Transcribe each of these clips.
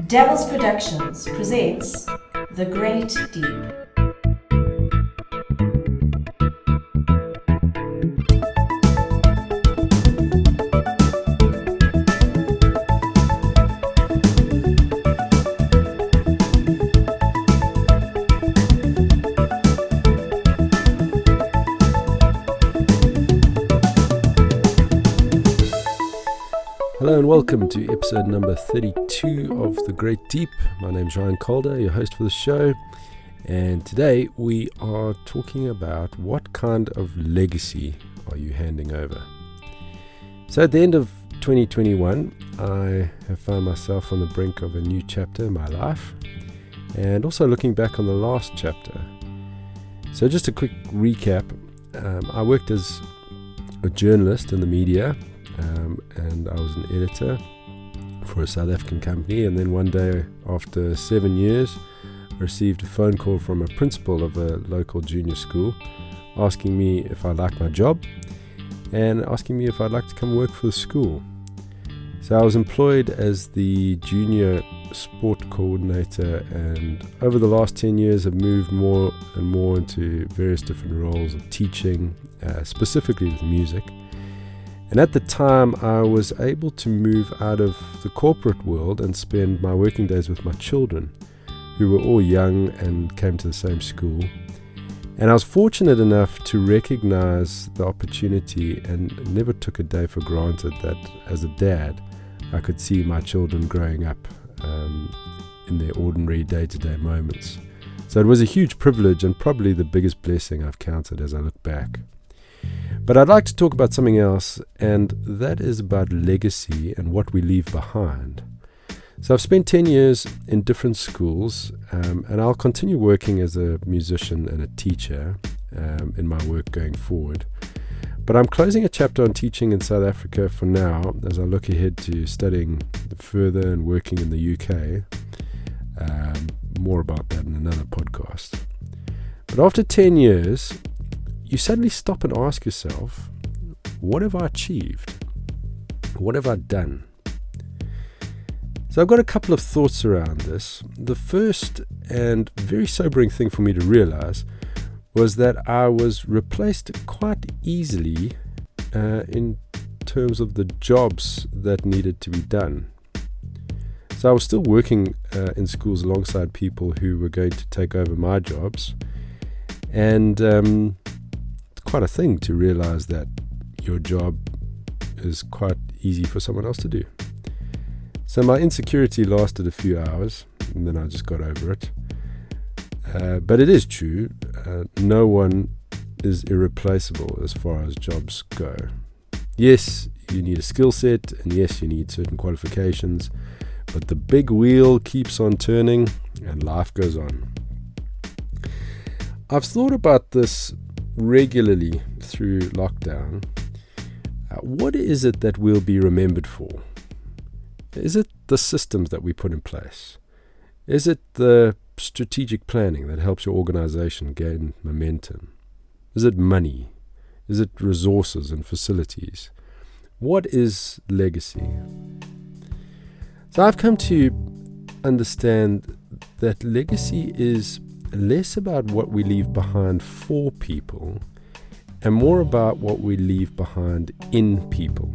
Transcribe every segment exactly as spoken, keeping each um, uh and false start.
Devils Productions presents The Great Deep. Hello and welcome to episode number thirty-two of The Great Deep. My name is Ryan Calder, your host for the show, and today we are talking about what kind of legacy are you handing over. So at the end of twenty twenty-one, I have found myself on the brink of a new chapter in my life, and also looking back on the last chapter. So just a quick recap, um, I worked as a journalist in the media. Um, and I was an editor for a South African company, and then one day after seven years I received a phone call from a principal of a local junior school asking me if I liked my job and asking me if I'd like to come work for the school. So I was employed as the junior sport coordinator, and over the last ten years I've moved more and more into various different roles of teaching, uh, specifically with music. And at the time, I was able to move out of the corporate world and spend my working days with my children, who were all young and came to the same school. And I was fortunate enough to recognize the opportunity and never took a day for granted that as a dad, I could see my children growing up um, in their ordinary day-to-day moments. So it was a huge privilege and probably the biggest blessing I've counted as I look back. But I'd like to talk about something else, and that is about legacy and what we leave behind. So I've spent ten years in different schools, um, and I'll continue working as a musician and a teacher um, in my work going forward. But I'm closing a chapter on teaching in South Africa for now, as I look ahead to studying further and working in the U K. Um, more about that in another podcast. But after ten years, you suddenly stop and ask yourself, what have I achieved? What have I done? So I've got a couple of thoughts around this. The first and very sobering thing for me to realize was that I was replaced quite easily uh, in terms of the jobs that needed to be done. So I was still working uh, in schools alongside people who were going to take over my jobs, and um, quite a thing to realize that your job is quite easy for someone else to do. So my insecurity lasted a few hours, and then I just got over it. Uh, but it is true, uh, no one is irreplaceable as far as jobs go. Yes, you need a skill set, and yes, you need certain qualifications, but the big wheel keeps on turning, and life goes on. I've thought about this regularly through lockdown. Uh, what is it that we'll be remembered for? Is it the systems that we put in place? Is it the strategic planning that helps your organization gain momentum? Is it money? Is it resources and facilities? What is legacy? So I've come to understand that legacy is less about what we leave behind for people and more about what we leave behind in people.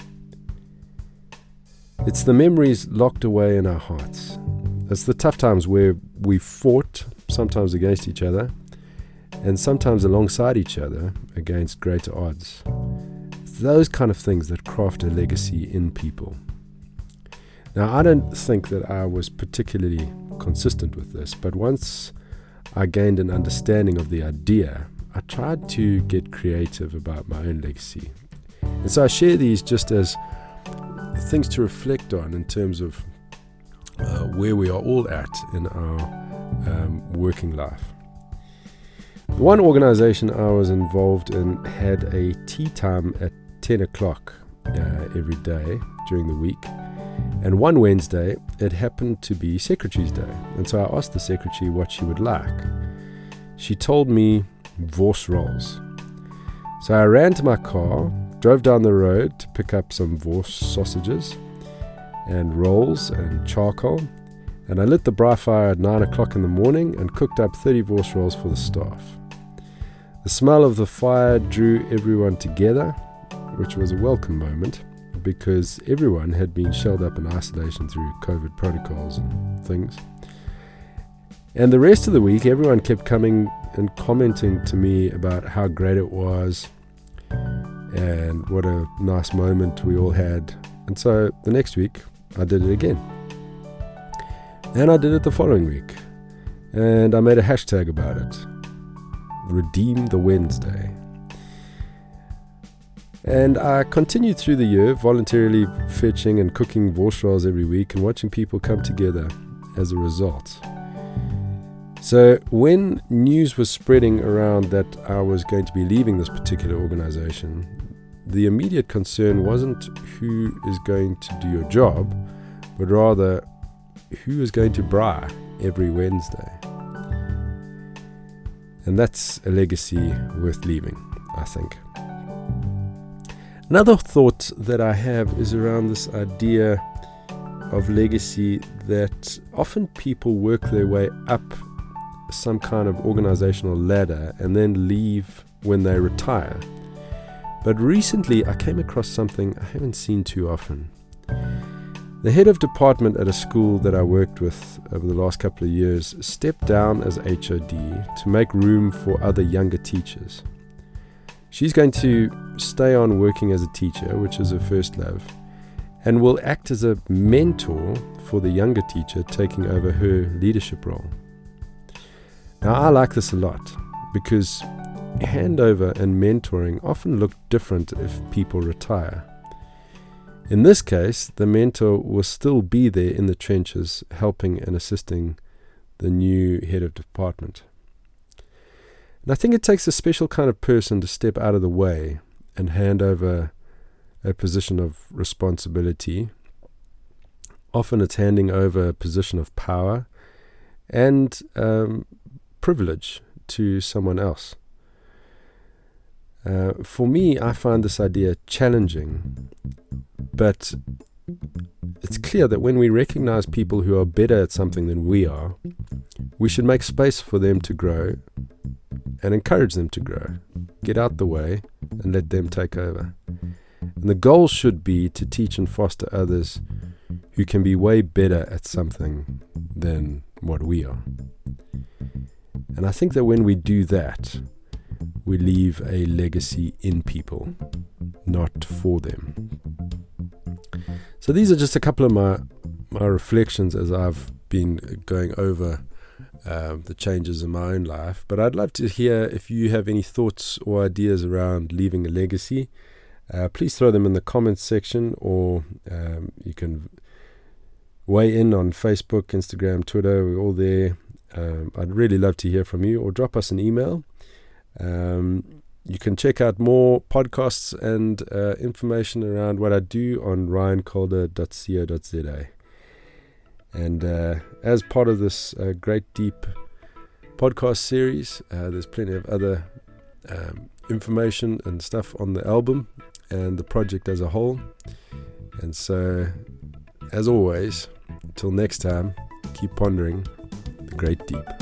It's the memories locked away in our hearts. It's the tough times where we fought, sometimes against each other, and sometimes alongside each other against greater odds. It's those kind of things that craft a legacy in people. Now, I don't think that I was particularly consistent with this, but once I gained an understanding of the idea, I tried to get creative about my own legacy. And so I share these just as things to reflect on in terms of uh, where we are all at in our um, working life. The one organization I was involved in had a tea time at ten o'clock uh, every day during the week. And one Wednesday, it happened to be Secretary's Day. And so I asked the secretary what she would like. She told me Vos rolls. So I ran to my car, drove down the road to pick up some Vos sausages and rolls and charcoal, And I lit the braai fire at nine o'clock in the morning and cooked up thirty wors rolls for the staff. The smell of the fire drew everyone together, which was a welcome moment because everyone had been shelled up in isolation through COVID protocols and things. And the rest of the week, everyone kept coming and commenting to me about how great it was and what a nice moment we all had. And so the next week, I did it again. And I did it the following week. And I made a hashtag about it. Redeem the Wednesday. And I continued through the year, voluntarily fetching and cooking wors rolls every week and watching people come together as a result. So when news was spreading around that I was going to be leaving this particular organization, the immediate concern wasn't who is going to do your job, but rather who is going to braai every Wednesday. And that's a legacy worth leaving, I think. Another thought that I have is around this idea of legacy, that often people work their way up some kind of organizational ladder and then leave when they retire. But recently I came across something I haven't seen too often. The head of department at a school that I worked with over the last couple of years stepped down as H O D to make room for other younger teachers. She's going to stay on working as a teacher, which is her first love, and will act as a mentor for the younger teacher taking over her leadership role. Now, I like this a lot because handover and mentoring often look different if people retire. In this case, the mentor will still be there in the trenches, helping and assisting the new head of department. And I think it takes a special kind of person to step out of the way and hand over a position of responsibility. Often it's handing over a position of power and um, privilege to someone else. Uh, for me, I find this idea challenging, but it's clear that when we recognize people who are better at something than we are, we should make space for them to grow and encourage them to grow. Get out the way and let them take over. And the goal should be to teach and foster others who can be way better at something than what we are. And I think that when we do that, we leave a legacy in people, not for them. So these are just a couple of my my reflections as I've been going over um, the changes in my own life. But I'd love to hear if you have any thoughts or ideas around leaving a legacy. Uh, please throw them in the comments section, or um, you can weigh in on Facebook, Instagram, Twitter. We're all there. Um, I'd really love to hear from you, or drop us an email. Um, you can check out more podcasts and uh, information around what I do on ryan calder dot co dot za. And uh, as part of this uh, Great Deep podcast series, uh, there's plenty of other um, information and stuff on the album and the project as a whole. And so, as always, until next time, keep pondering the Great Deep.